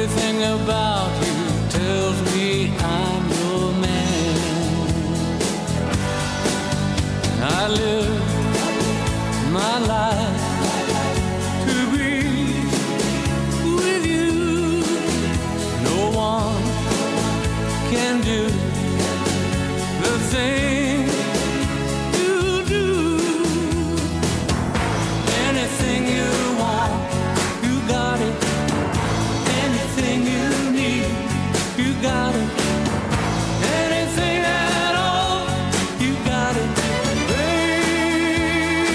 Everything about you tells me I'm your man. I live my life to be with you. No one can do the thing you do. Anything you want, you got it. Anything you need, you got it. Anything at all, you got it, baby.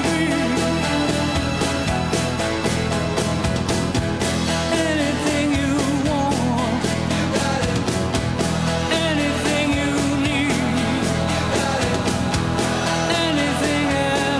Anything you want, you got it. Anything you need, you got it. Anything at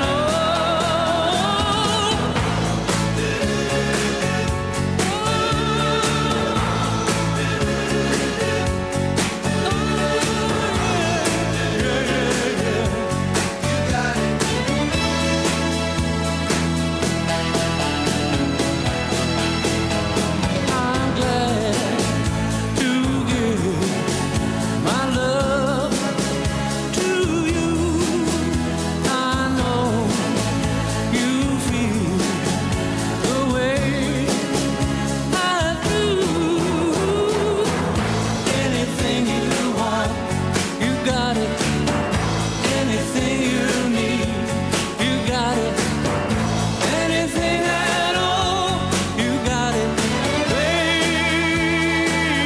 I'm glad to give my love to you. I know you feel the way I do. Anything you want, you got it. Anything you need, you got it. Anything at all, you got it, baby.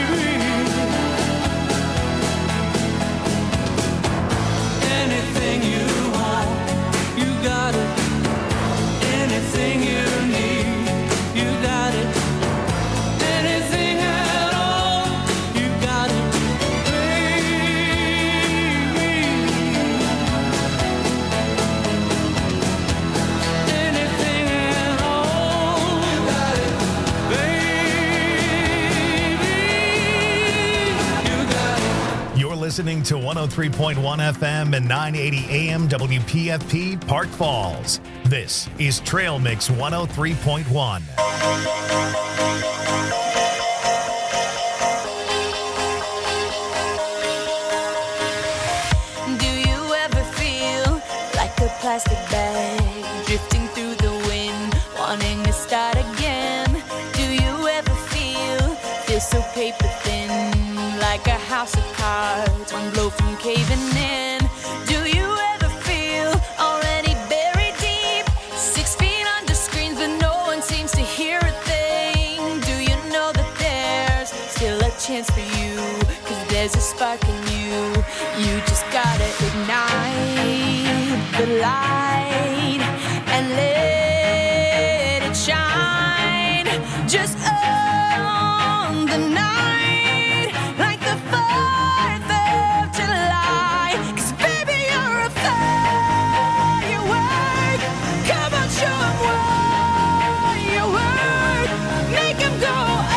Anything you want, you got it. Anything you need, you got it. Anything at all, you got it, baby. Anything at all, you got it, baby. You got it. You're listening to 103.1 FM and 980 AM WPFP Park Falls. This is Trail Mix 103.1. Do you ever feel like a plastic bag drifting through the wind, wanting to start again? Do you ever feel so paper thin, like a house of cards, one blow from caving in? Do you ever feel already buried deep, 6 feet under screens, but no one seems to hear a thing? Do you know that there's still a chance for you? 'Cause there's a spark in you. You just gotta ignite the light and let it shine. Just on the night, like the 4th of July. 'Cause baby, you're a firework. Come on, show 'em what you work. Make 'em go,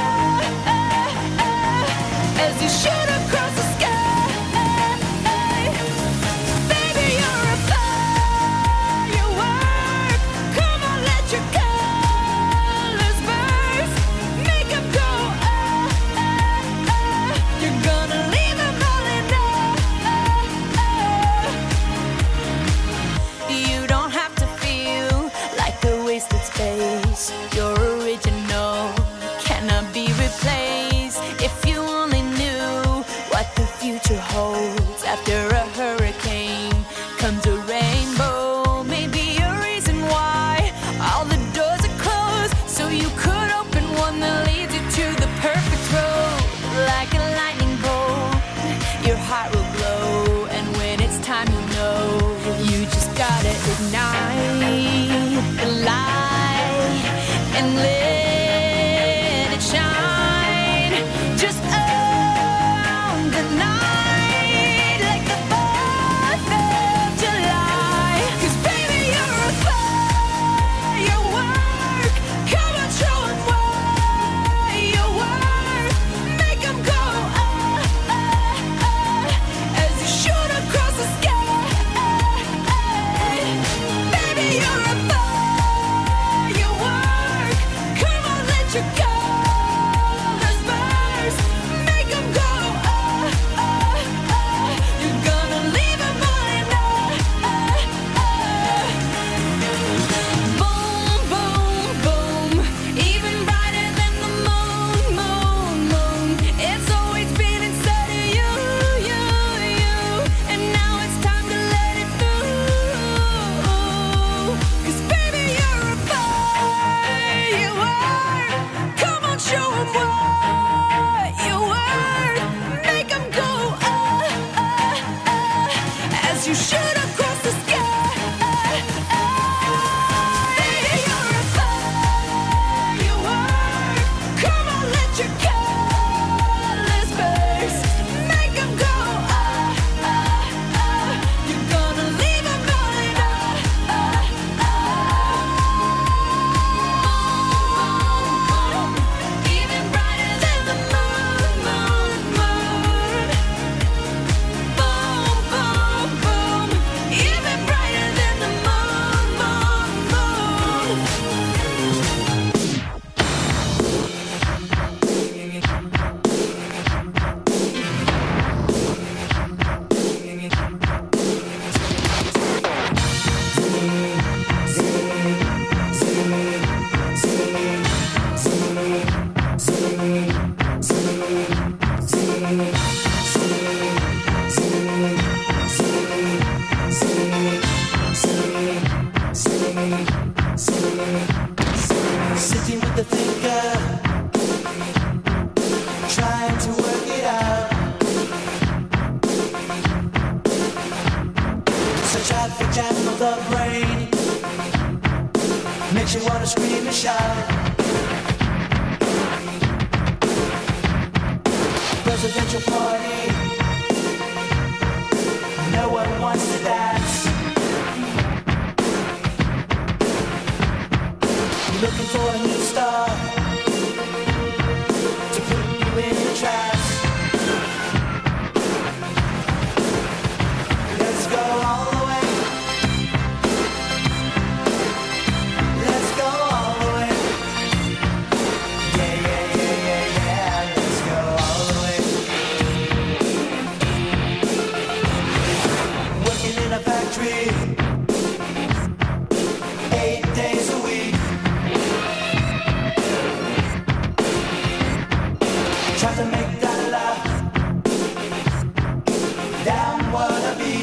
as you shoot across the sky. Baby, you're a firework. Sitting with the thinker, trying to work it out. Such a jam of the brain makes you wanna scream and shout. Presidential party, no one wants to dance. Looking for a new star to put you in a trance. Let's go all the way. Let's go all the way. Yeah, yeah, yeah, yeah, yeah. Let's go all the way. Working in a factory 8 days a week. Try to make that laugh down wanna be.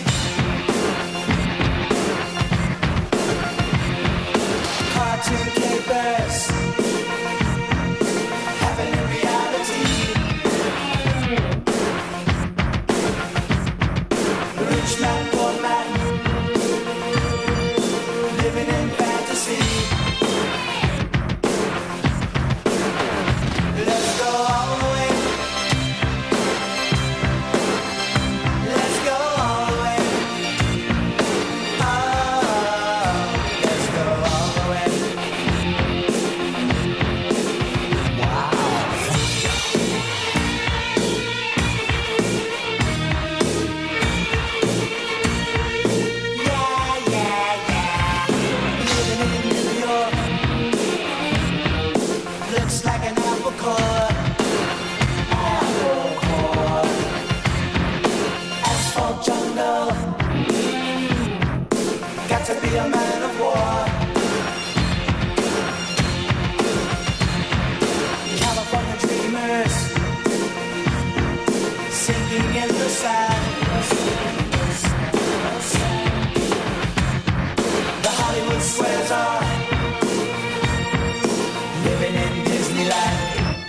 Cartoon capers happen in reality. Rich man, poor man, living in fantasy. Let's go all the way. Let's go all the way. Oh, let's go all the way. Wow. Yeah, yeah, yeah. Living in New York looks like an apple core. Apple core. Asphalt jungle. Got to be a man of war. California dreamers sinking in the sand. The Hollywood squares are living in Disneyland.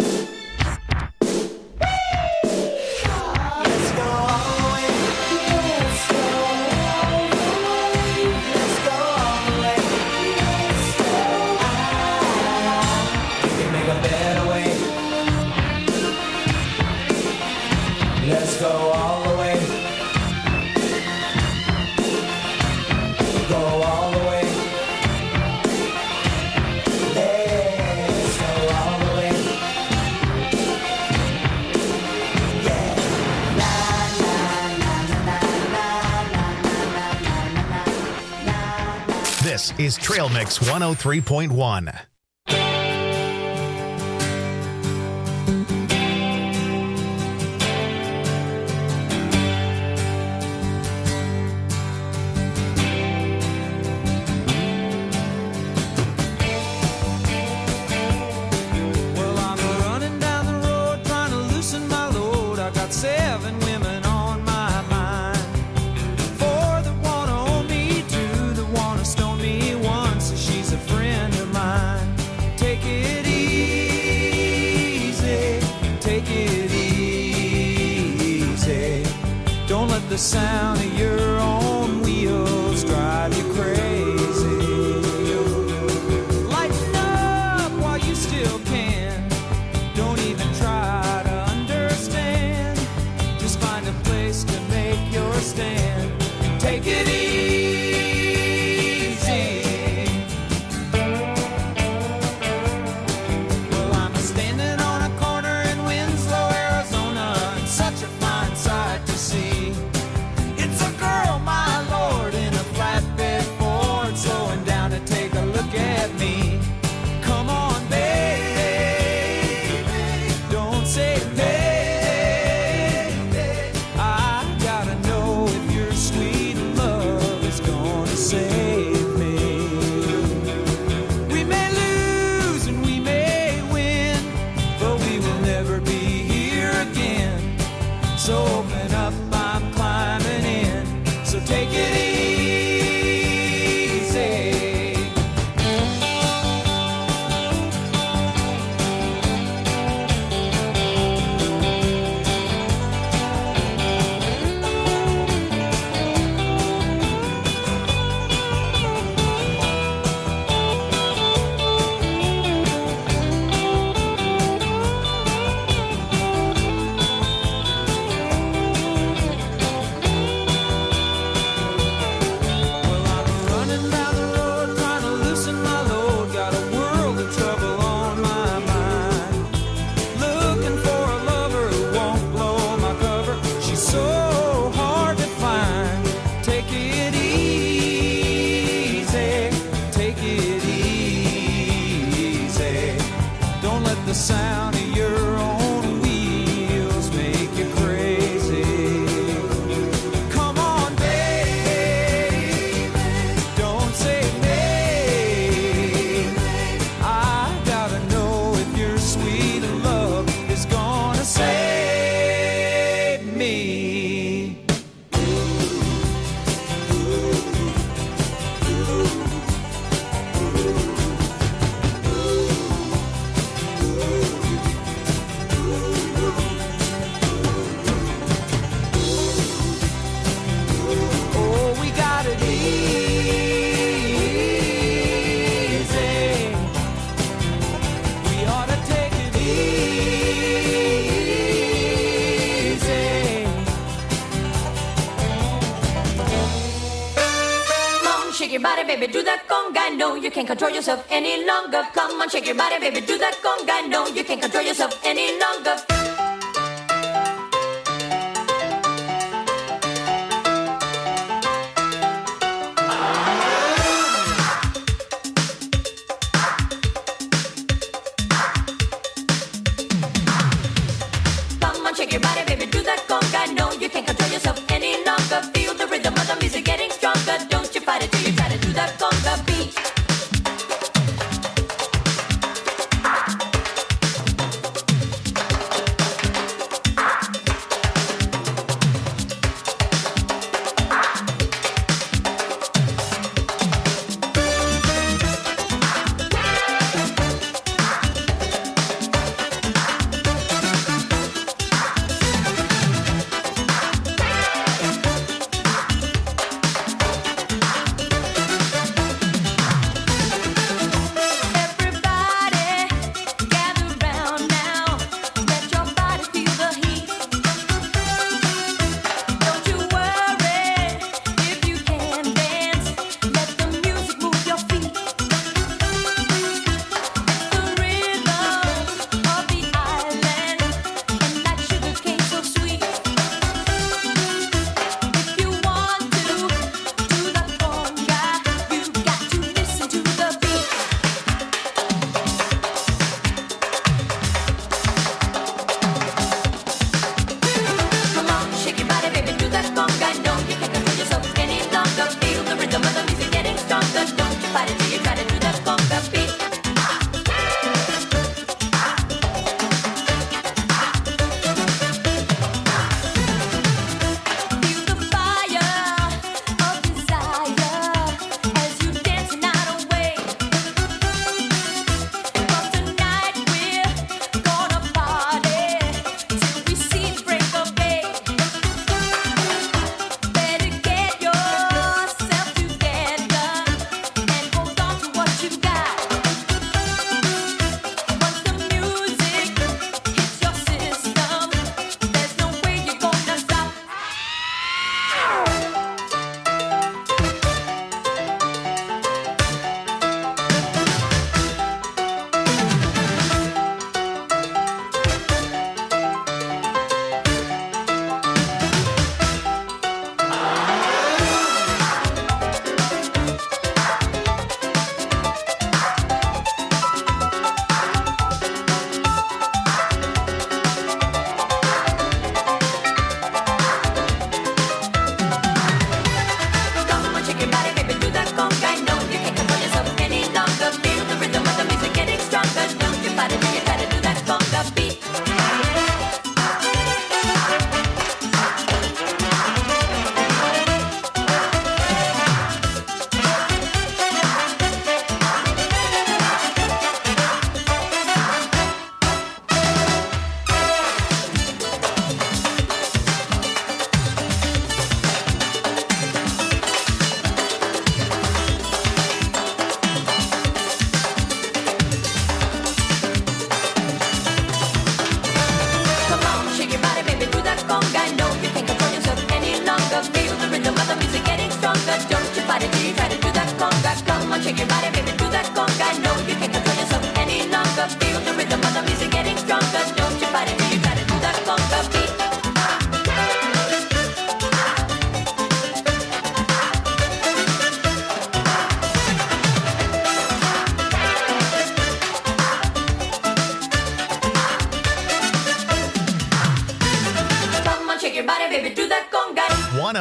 Let's go all the way. Let's go all the way. Let's go all the way. Let's go. We can make a better way. Let's go all the way. Go all the way. Let's go all the way. Yeah. Na na na na na na na na. This is Trail Mix 103.1. Well, I'm running down the road trying to loosen my load. I got 7 women on my mind. 4 that wanna own me, 2 that wanna stone me, 1 says she's a friend of mine. Take it easy, take it easy. Don't let the sound of your own wheels drive you crazy. Lighten up while you still can. Don't even try to understand. Just find a place to make your stand. Take it easy. Well, I'm standing on a corner in Winslow, Arizona, and such a fine sight to see. It's a girl the sound of your own wheels make you crazy. Come on, baby, don't say nay. I gotta know if your sweet love is gonna save me. Oh, we got it easy. We ought to take it easy. Come on, shake your body, baby, do that conga. No, you can't control yourself any longer. Come on, shake your body, baby, do that conga. No, you can't control yourself any longer. Come on, shake your body, baby, do that conga. No, you can't control yourself any longer. Feel the rhythm of the music getting stronger. Don't you fight it till you try to do that conga beat.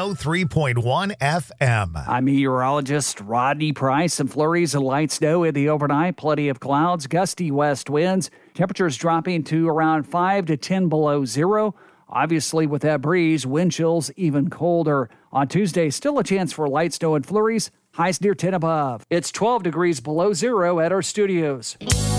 103.1 FM. I'm meteorologist Rodney Price. Some flurries and light snow in the overnight. Plenty of clouds, gusty west winds. Temperatures dropping to around 5 to 10 below zero. Obviously, with that breeze, wind chills even colder. On Tuesday, still a chance for light snow and flurries. Highs near 10 above. It's 12 degrees below zero at our studios.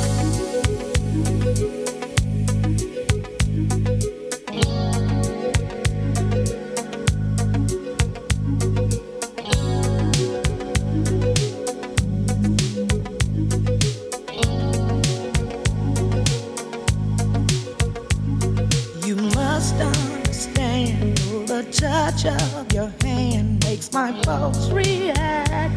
You must understand, the touch of your hand makes my pulse react.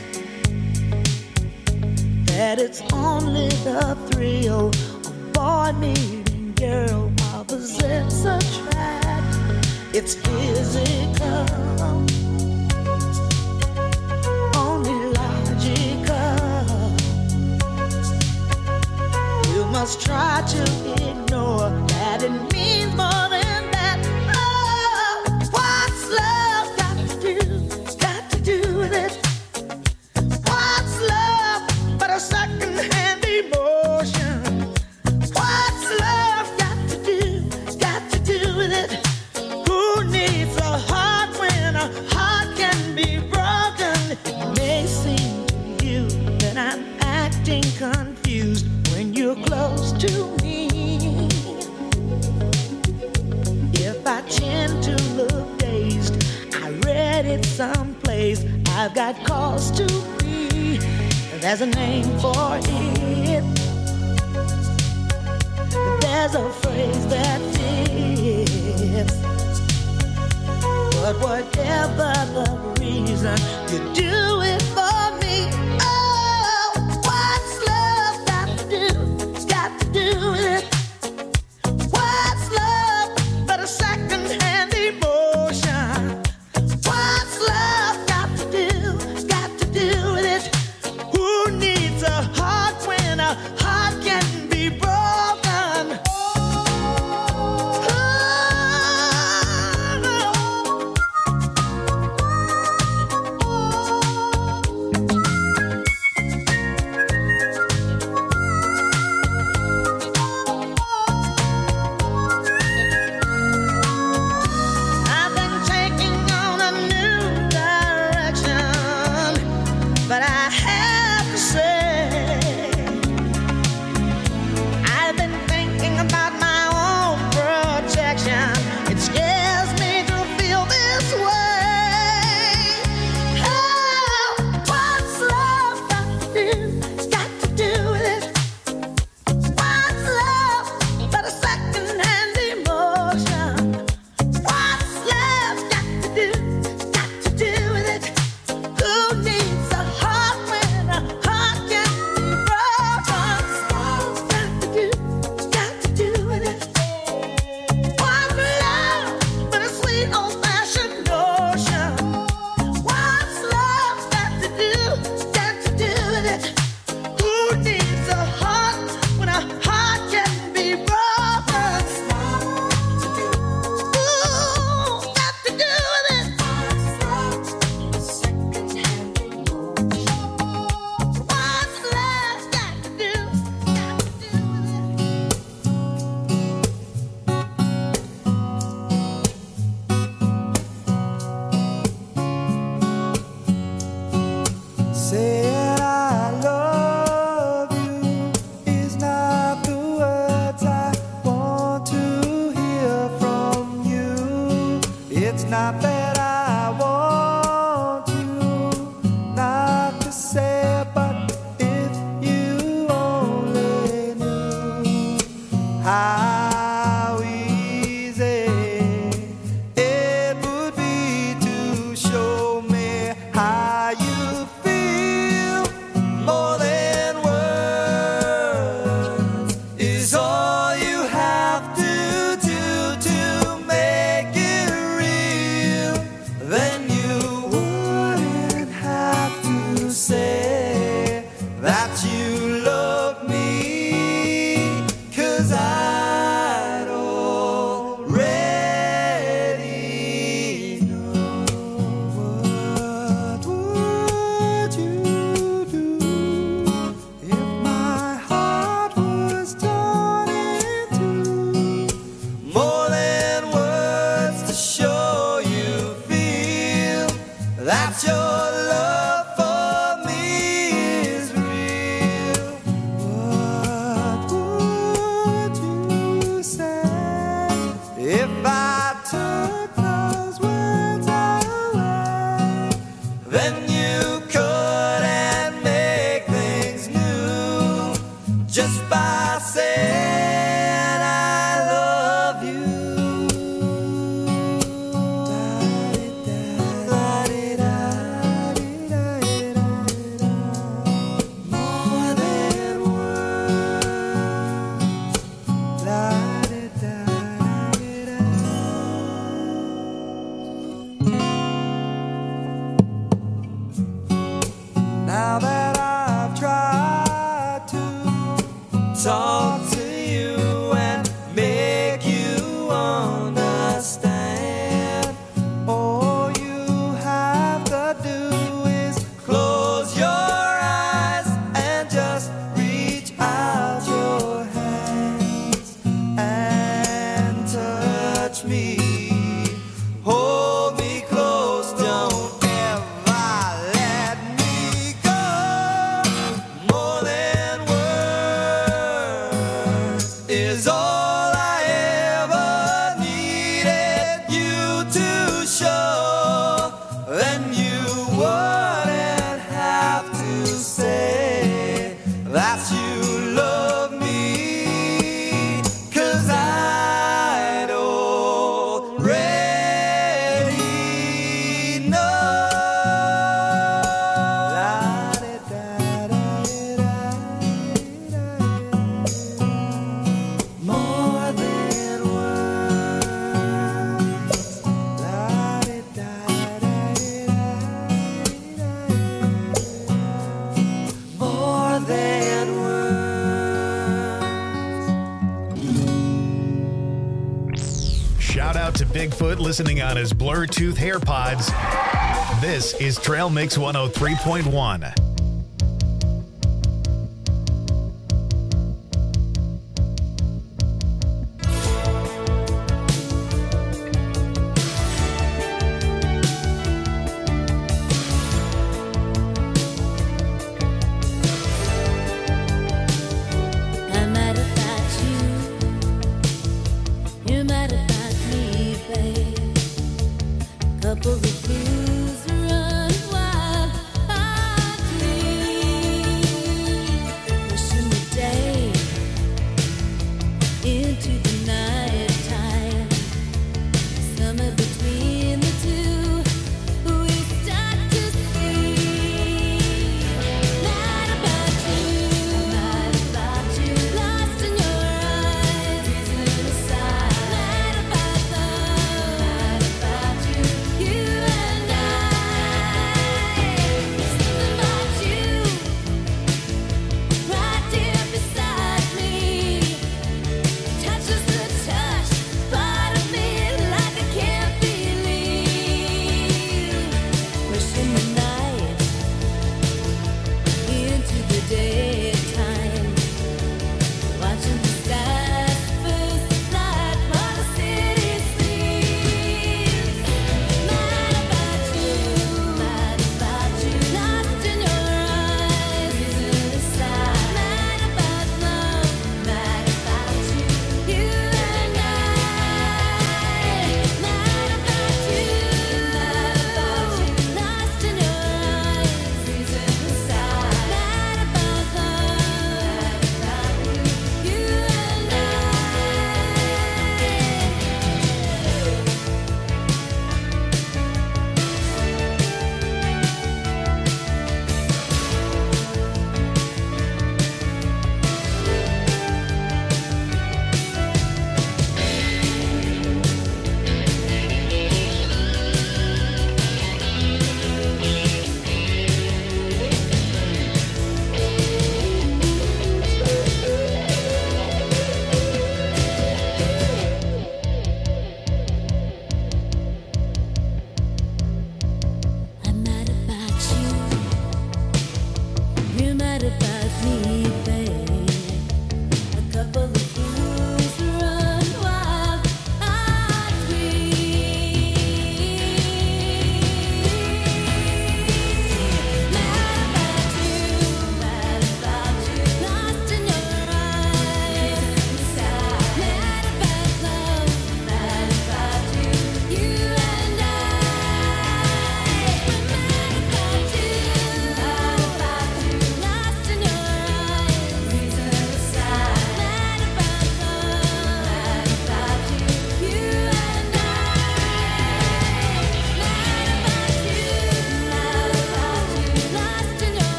That it's only the thrill of boy meeting girl, opposites attract. It's physical, only logical. You must try to ignore that it means more than that. Oh, what's love got to do with it? What's love but a second-hand emotion? What's love got to do with it? Who needs a heart when a heart can be broken? It may seem to you that I'm acting confused when you're close to me. If I tend to look dazed, I read it someplace. I've got cause to be. There's a name for it. There's a phrase that fits. But whatever the reason, you do it for me. Oh, what's love got to do with it? What's love but a second-hand emotion? What's love got to do with it? Who needs a heart when a heart can be broken? Oh, just by saying I love you. More than now that I've tried to talk to you and make you understand, all you have to do is close your eyes and just reach out your hands and touch me. Hold me close, don't ever let me go. More than words is all I ever needed you to show. Then you wouldn't have to say that you love me, 'cause I'd already know. More than words. More than words. Shout out to Bigfoot listening on his Bluetooth AirPods. This is Trail Mix 103.1. I might have thought you might have thought me, babe. Couple of blues run wild. I do.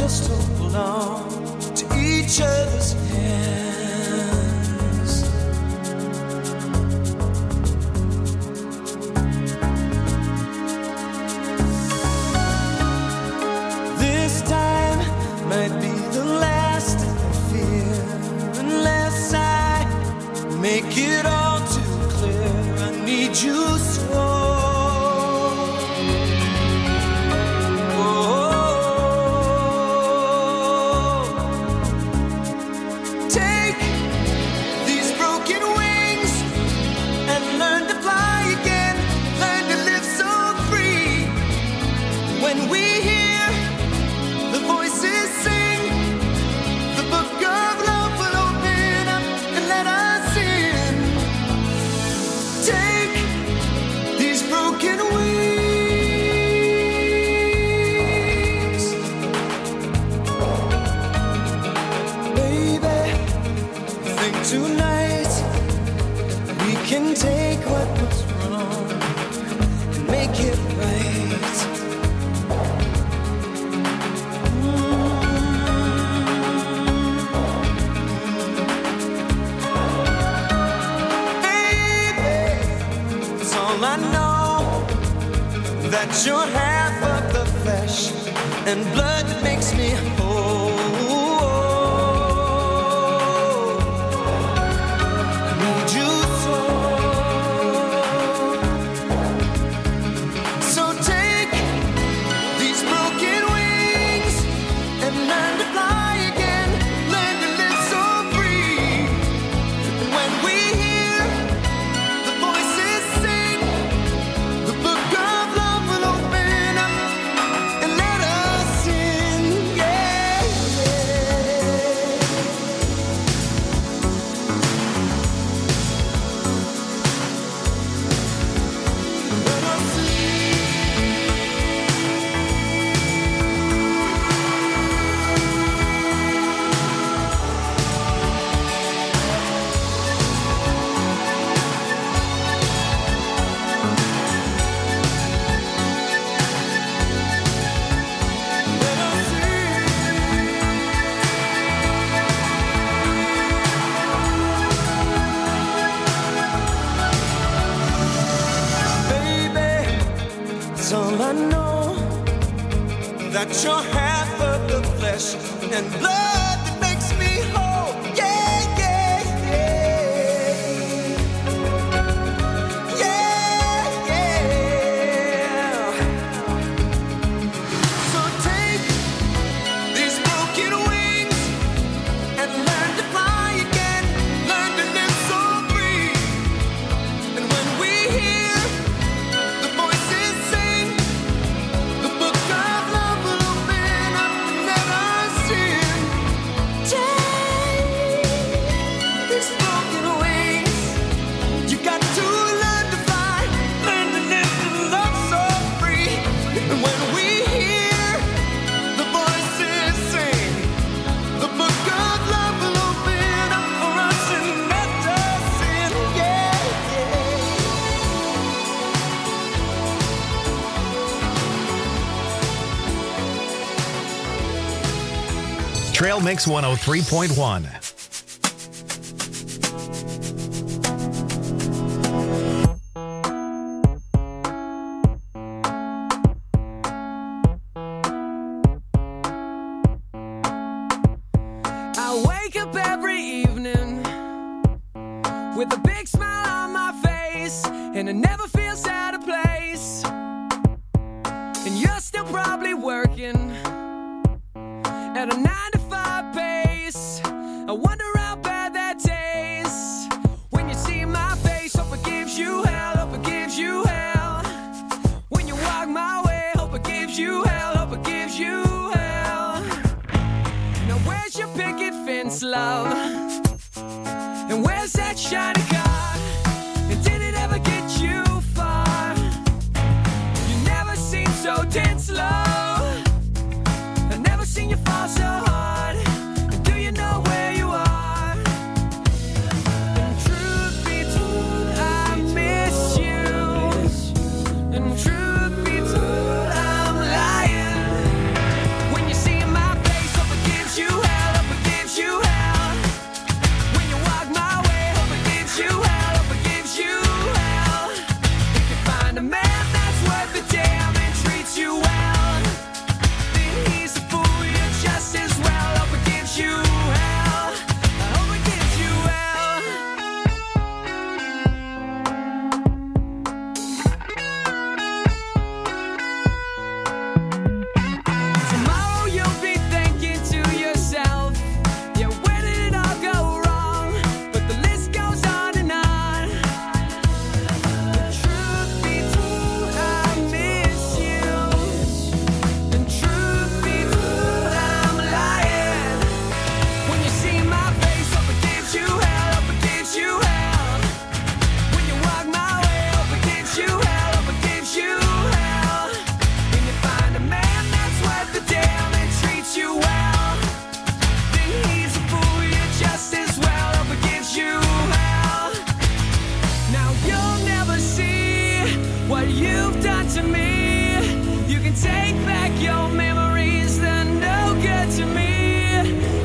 just hold on to each other's hands. This time might be the last I fear, unless I make it all too clear. I need you so. Tonight we can take what was wrong and make it right. Baby, it's all I know, that you're half of the flesh and blood that makes me whole. All I know, that you're half of the flesh and blood that makes me whole. Yeah, yeah, yeah. Yeah, yeah. So take these broken wings and learn to fly again. Learn to live so free. And when we hear the voices sing, the book of love will open up and let us in. Take these broken wings. You got to learn to fly, learn to live and love so free. And when we hear the voices sing, the book of love will open up for us and let us in. Yeah, yeah. Trail Mix 103.1. I wake up every evening with a big smile on my face, and it never feels out of place. And you're still probably working at a 9-to-5 pace. I wonder how bad that tastes when you see my face. Hope it gives you hell, hope it gives you hell. When you walk my way, hope it gives you hell, hope it gives you hell. Now where's your picket fence, love? And where's that shiny car? And did it ever get you far? You never seem so tense, love. I've never seen you fall so hard. And do you know where you are? And truth be told, I miss you. And truth be told, I'm lying. When you see my face,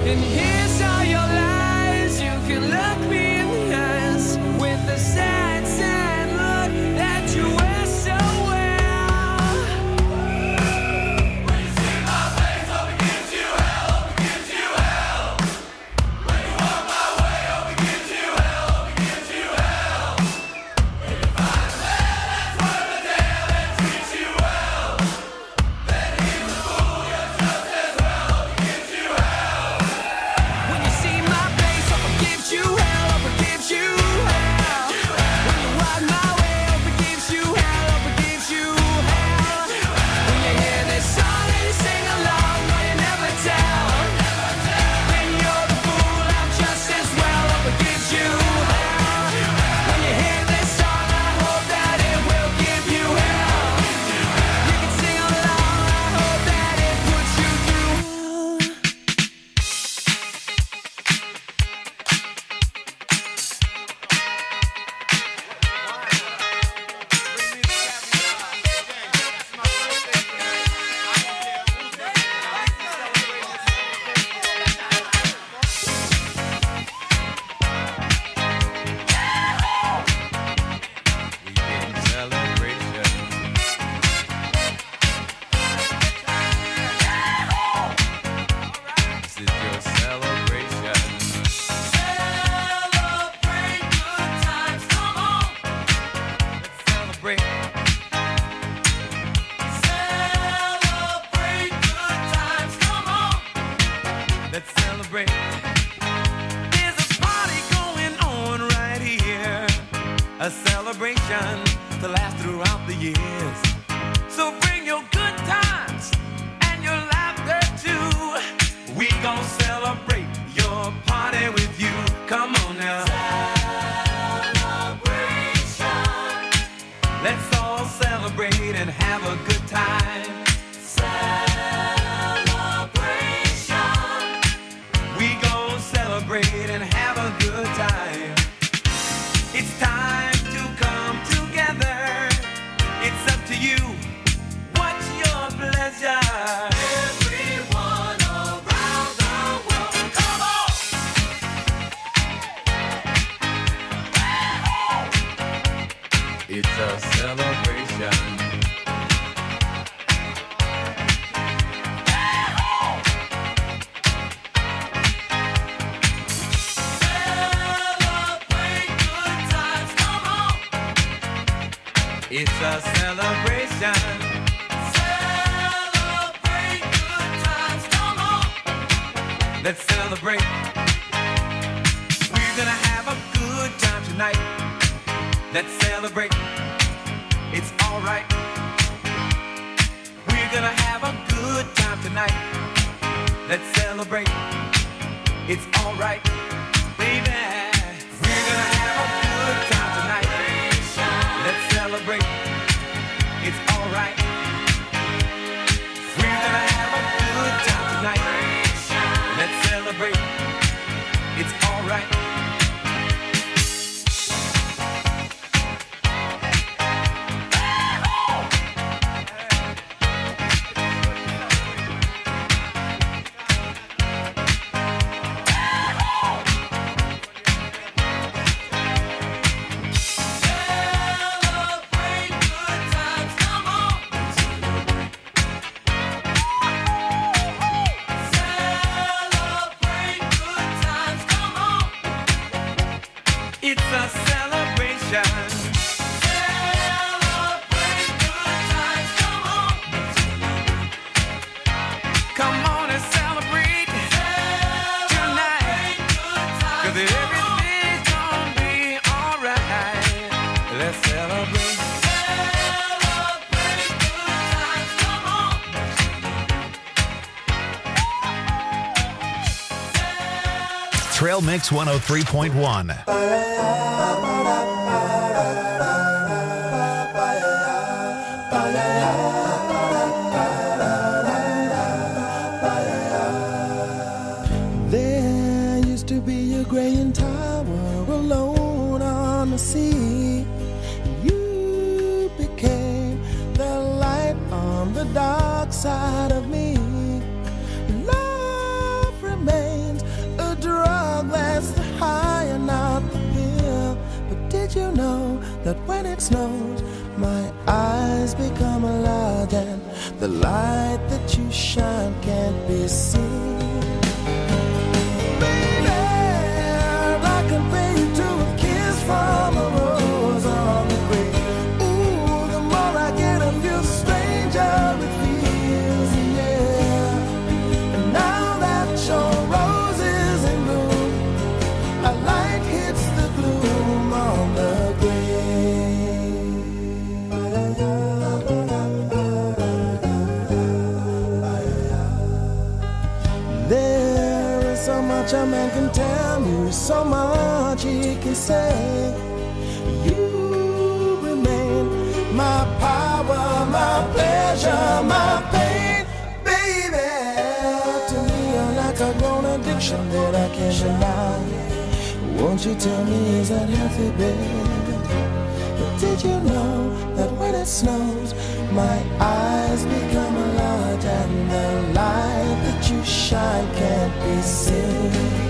And here's all your lies. You can look me in the eyes with the sad, sad look that you wear so well. When you see my face, hope it gives you hell, hope it gives you hell. When you walk my way, hope it gives you hell, hope it gives you hell. When you find a man that's worth the tale that treats you well, then he's a fool, you're just as well, hope it gives you hell. When you see my face, hope it gives you hell, hope it gives you hell. When you walk my way, hope it gives you hell, hope it gives you hell. When you hear this song and you sing along, no, you never tell. When you're the fool, I'm just as well, hope it gives you hell. When you hear this song, I hope that it will give you hell. You can sing along, I hope that it puts you through hell. This is your celebration. Celebrate good times, come on. Let's celebrate. Celebrate good times, come on. Let's celebrate. There's a party going on right here, a celebration to last throughout the years. So bring your good times and your laughter too. We gon' celebrate your party with you. Come on now. Celebration. Let's all celebrate and have a good time. Celebration. We gon' celebrate and have a good time. It's time to come together. It's up to you. What's your pleasure? Everyone around the world, come on! It's a celebration. Celebrate good times, come on! It's a celebration. Celebrate good times, come on. Let's celebrate. We're gonna have a good time tonight. Let's celebrate. It's alright. We're gonna have a good time tonight. Let's celebrate. It's alright, baby. We're gonna have a good time tonight. Let's celebrate. It's alright. We're gonna have a good time tonight. Let's celebrate. It's alright. Celebrate good times, come on. Celebrate good times, come on. It's a celebration. Celebrate good times, come on. Come on and celebrate tonight. 'Cause everything's gonna be alright. Let's celebrate. Celebrate good times, come on. Trail Mix 103.1. There used to be a graying tower alone on the sea. You became the light on the dark side of me. Love remains you know that when it snows, my eyes become large and the light that you shine can't be seen? Baby, I compare you to a kiss from a rose on the grave. Ooh, the more I get of you, the stranger it feels, yeah. And now that your rose is in bloom, a light hits the gloom on the grave. There is so much a man can tell you, so much he can say. You remain my power, my pleasure, my pain, baby. To me, you're like a grown addiction that I can't deny. Won't you tell me, is that healthy, baby? But did you know that when it snows, my eyes become large and the light that you shine can't be seen?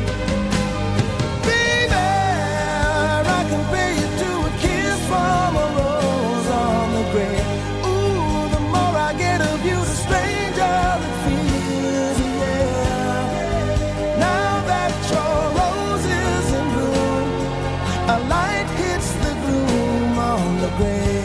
Baby, I compare you to a kiss from a rose on the grave. Ooh, the more I get of you, the stranger it feels, yeah. Now that your rose is in bloom, a light hits the gloom on the grave.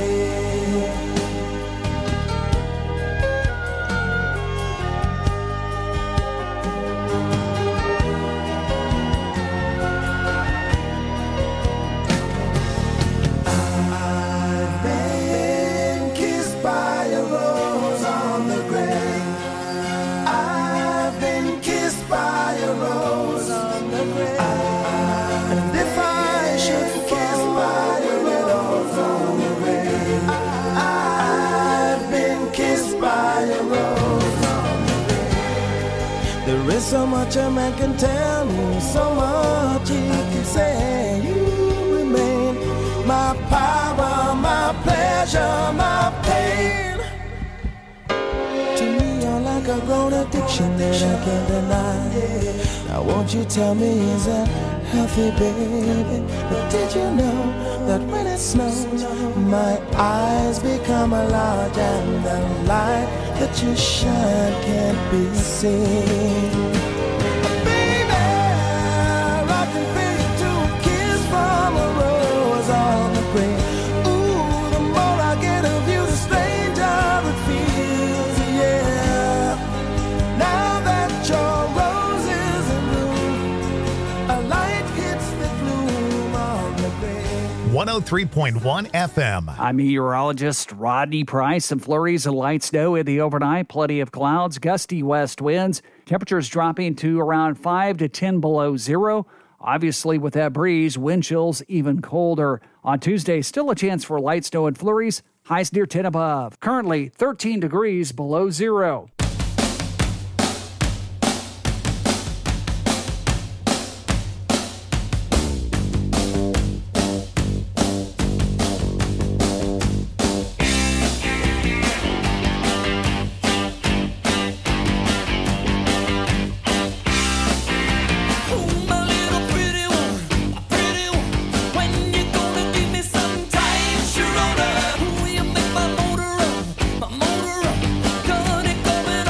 I've been kissed by a rose on the grave. I've been kissed by a rose on the grave. And if I should kiss by a rose on the grave, I've been kissed by a rose on the grave. There is so much a man can tell me, so much he can say. You remain my power, my pleasure, my pain. To me, you're like a grown addiction that I can't deny. Now won't you tell me, is that healthy, baby? But did you know that when it snows, my eyes become large and the light that you shine can't be seen? Baby, I compare you to a kiss from a rose on the grave. Ooh, the more I get of you, the stranger it feels, yeah. Now that your rose is in bloom, a light hits the gloom on the grave. 103.1 FM. I'm meteorologist Rodney Price. Some flurries and light snow in the overnight. Plenty of clouds, gusty west winds. Temperatures dropping to around 5 to 10 below zero. Obviously, with that breeze, wind chills even colder. On Tuesday, still a chance for light snow and flurries. Highs near 10 above. Currently, 13 degrees below zero. My little pretty one, when you gonna give me some time, Sharona? Will you make my motor run? Got it coming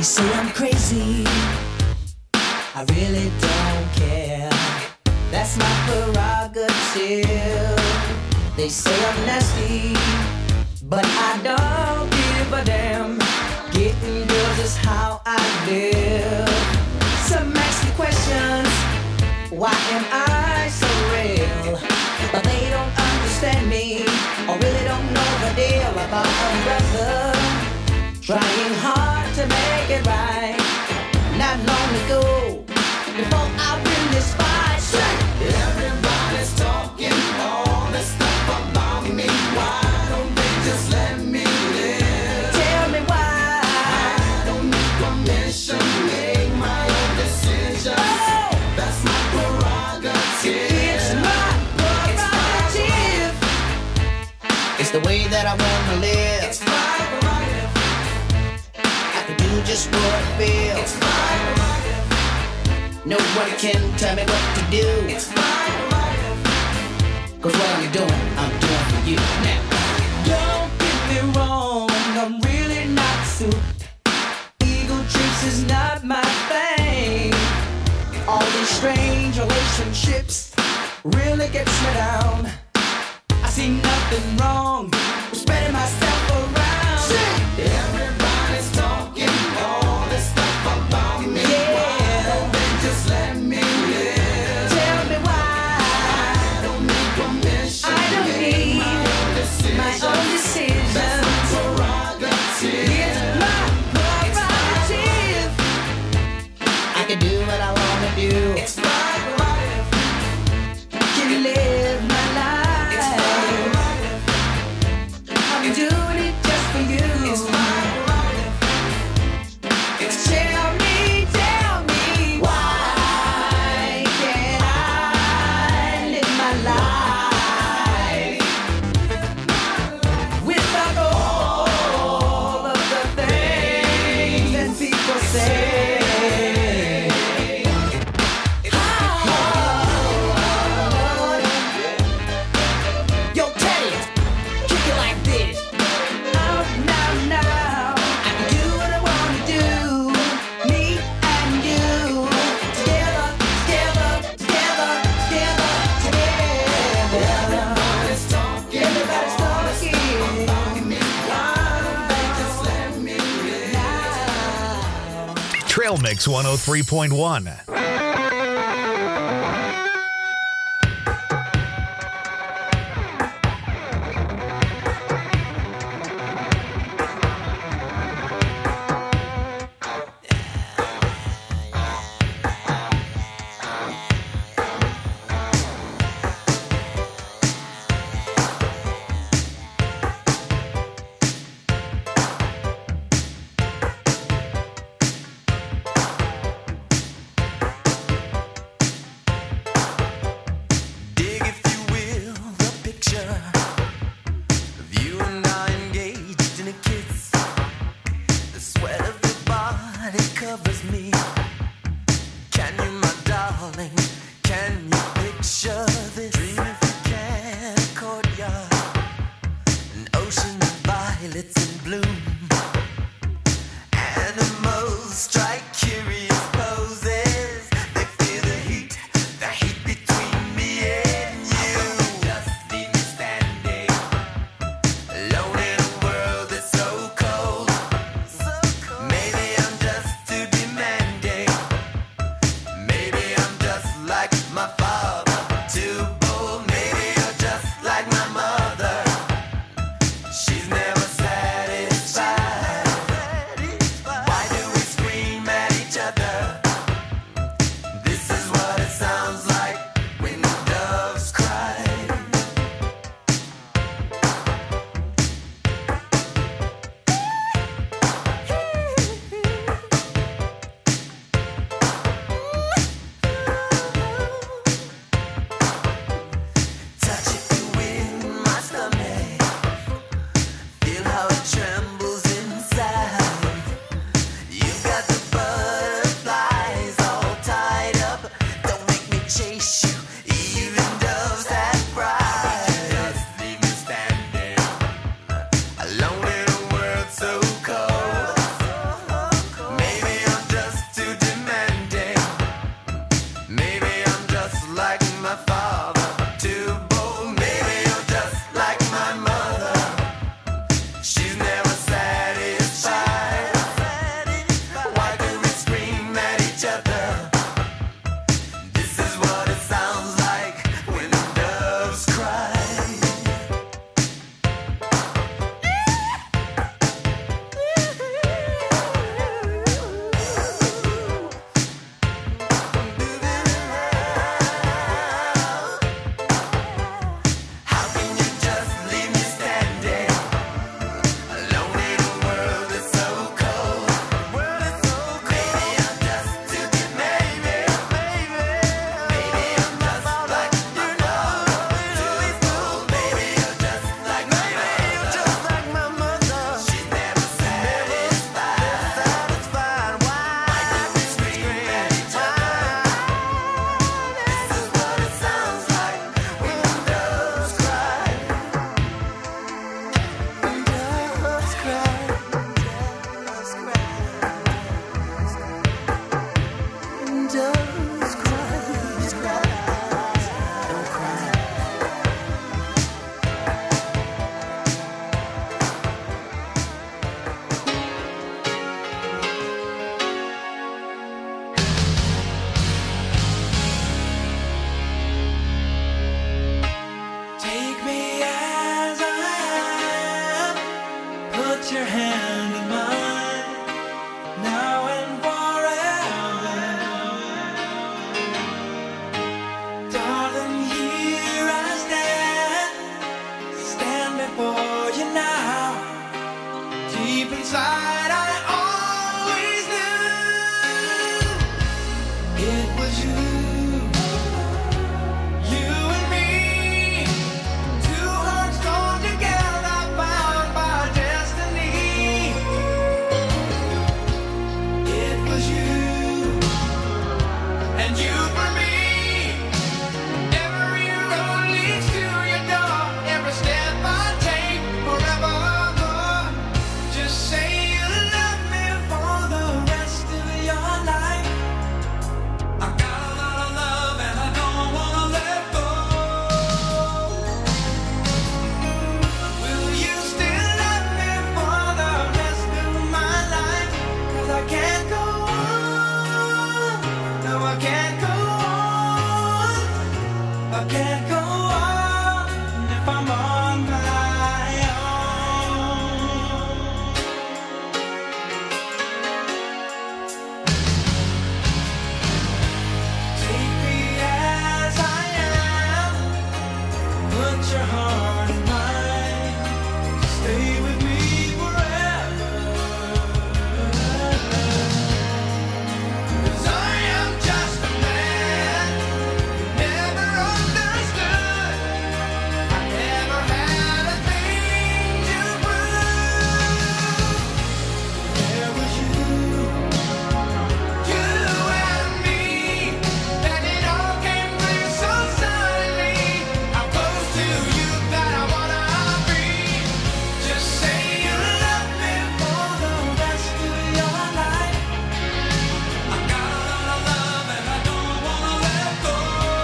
They say I'm crazy, I really don't care. That's my prerogative. They say I'm nasty, but I don't give a damn. Getting girls is how I live. Some ask me questions, why am I so real? But they don't understand me, or really don't know the deal about a brother trying hard to make it right. Not long ago, before I win this fight, everybody's talking all this stuff about me. Why don't they just let me live? Tell me why. I don't need permission, make my own decisions. Oh, that's my prerogative. It's my prerogative. It's the way that I wanna live. It's my prerogative. I can do just what I feel. It's my prerogative. Nobody can tell me what to do. It's my prerogative. 'Cause what I'm doing for you now. Don't get me wrong, I'm really not suited. Ego trips is not my thing. All these strange relationships really gets me down. I see nothing wrong with spreading myself around. Everybody's talking all this stuff about me. Yeah. Why don't they just let me live? Tell me why. I don't need permission. I don't need my own decisions. That's my prerogative. It's my prerogative. I can do what I wanna do. It's my prerogative. Can live my life. It's my prerogative. I'm doing it just for you. It's my prerogative. It's tell me why can't I live my life without all of the things that people say? Yo, Teddy, kick it like this. Now, I can do what I wanna do. Me and you, together, together, together, together, together. Everybody's talking. Everybody's talking. Why don't they just let me live? Trail Mix 103.1. Dig, if you will, the picture of you and I engaged in a kiss. The sweat of your body covers me. Can you, my darling, can you picture this? Dream if you can, a courtyard, an ocean of violets in bloom. Animals strike curious poses. They feel the heat between me and you. Just leave me standing alone in a world that's so cold. Maybe I'm just too demanding. Maybe I'm just like my father, too now and forever. Darling, here I stand before you now. Deep inside, I always knew it was you. You and me, two hearts torn together, bound by destiny. It was you, and you for me. Every road leads to your door. Every step I take, forevermore. Just say you love me for the rest of your life. I got a lot of love and I don't wanna let go. Will you still love me for the rest of my life? 'Cause I can't go on. No, I can't go on. I can't go on if I'm on my own. Take me as I am. Put your heart in mine. Stay with me forever. 'Cause I am just a man who never understood. I never had a thing to prove. There was you and me, and it all came clear so suddenly. How close to you that I wanna be. Just say you love me for the rest of your life. I got a lot of love and I don't wanna let go.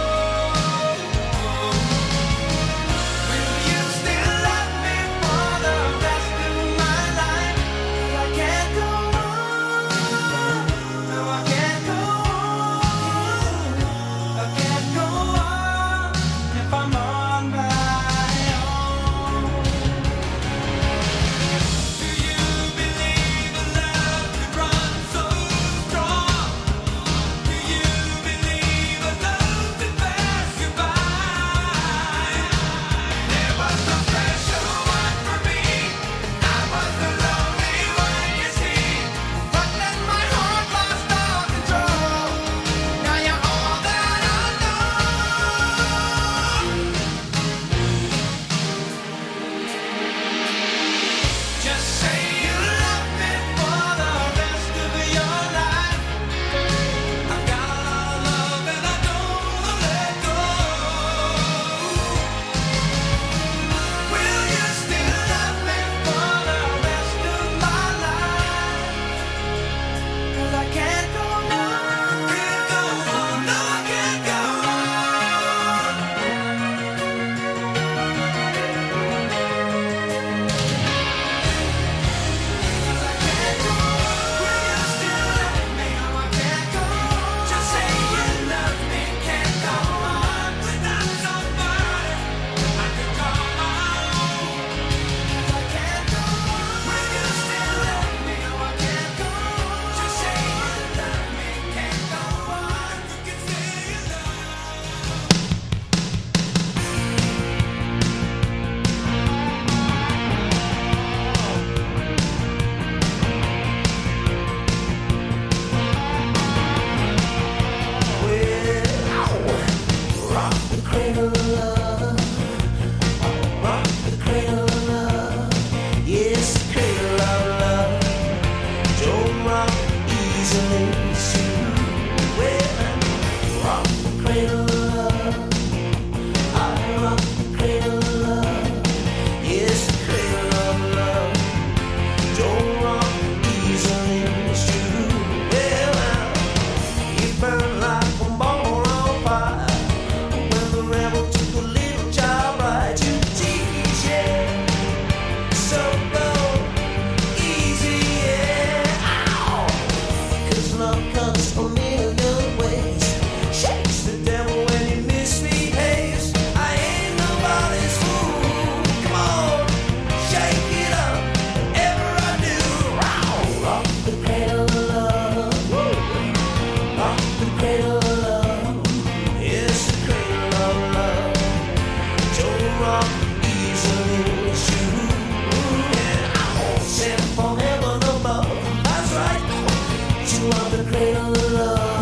Will you still love me for the rest of my life? 'Cause I can't go on. No, I can't go on. I can't go on if I'm on my own. Do you believe a love could run so strong? Do you believe a love could pass you by? There was no special one for me. I was the lonely one, you see. But then my heart lost all control. Now you're all that I know. Just say you love me for the rest of your life. I've got a lot of love and I don't wanna let go. Will you still love me for the rest of my life? 'Cause I can't go on. Can't go on. No, I can't go on. Just say you love me, can't go on without somebody I could call my own. I can't go on. Will you still love me? No, I can't go on. Just say you love me, can't go on. You can say you love me. Rock the cradle of love. Rock the cradle of love. Yes, the cradle of love. Don't rock easily, soon. Well, rock the cradle of love. I rock the cradle of love. Yes, the cradle of love. Don't rock easily, soon. Well, it burned like a ball on fire. When the rebel took a little child right to teach it. So go easy, yeah. Ow. 'Cause love comes a million ways. you want the cradle of love.